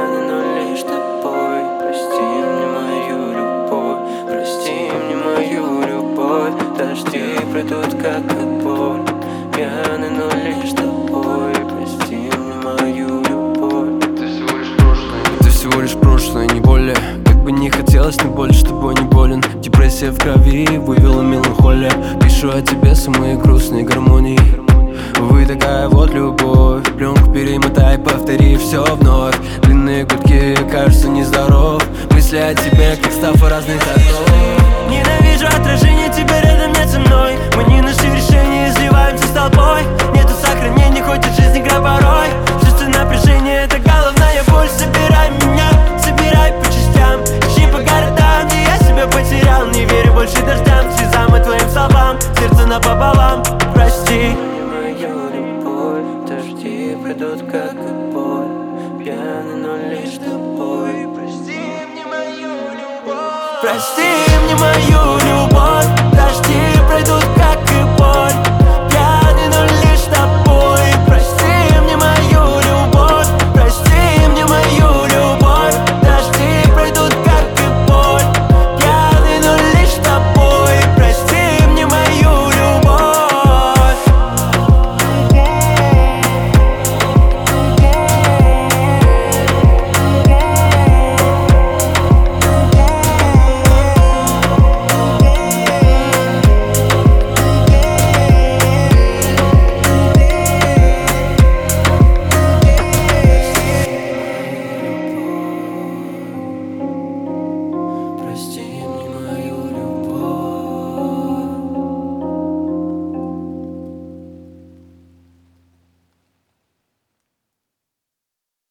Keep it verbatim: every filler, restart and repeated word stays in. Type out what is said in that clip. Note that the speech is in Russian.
пьяный, но лишь тобой. Прости мне мою любовь, прости мне мою любовь. Дожди придут, как и боль. Пьяный, но лишь тобой. Прости мне мою любовь. Ты всего лишь прошлое, ты всего лишь прошлое, не более. Как бы не хотелось, но боль с тобой не болен. Депрессия в крови вывела меланхолия. Пишу о тебе самые грустные гармонии. Вы такая вот любовь. Пленку перемотай, повтори все вновь. Длинные гудки, кажется нездоров. Мысли о тебе, как стафа разных окнов. Ненавижу отражение тебя рядом нет со мной. Мы не нашли решение, изливаемся с толпой. Нету сохранения, хоть от жизни граб порой. Чувство напряжения, это головная боль. Собирай меня, собирай по частям. Ищи по городам, где я себя потерял. Не верю больше дождям, слезам и твоим словам. Сердце напополам, прости мою любовь. Дожди придут, как и боль. Пьяный, но лишь тобой. Прости мне мою любовь. Прости мне мою любовь. Дожди